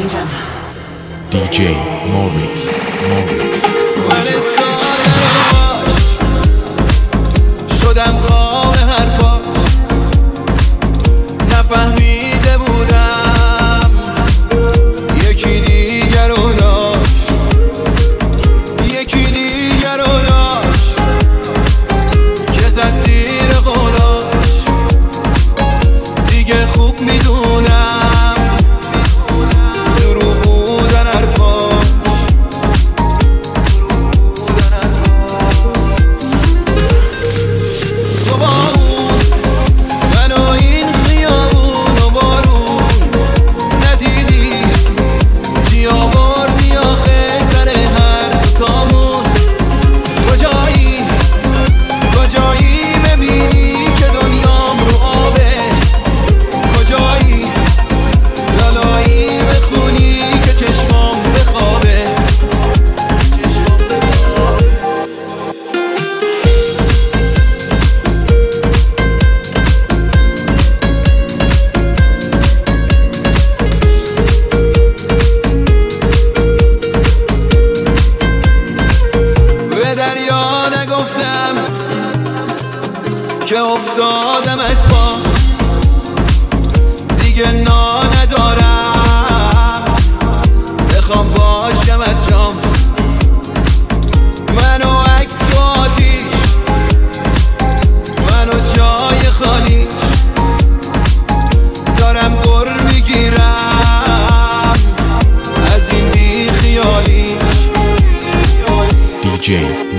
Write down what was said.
DJ Moritz. شدم خواب حرفاش، نفهمیده بودم یکی دیگر رو داشت، یکی دیگر رو داشت که زد زیر قولاش. دیگه خوب میدونم دروغ بودن حرفاش. تو با اون من و این خیابون و بارون ندیدی چی آوردی آخه سر هر دوتامون. کجایی ببینی که دنیام رو آبه، کجایی لالایی بخونی که چشمام بخوابه. به دریا نگفتم که افتادم از پا، دیگه ندارم بخوام باشم از شام. منو عکس و آتیش، منو جای خالی، دارم گر میگیرم از این بی خیالی. DJ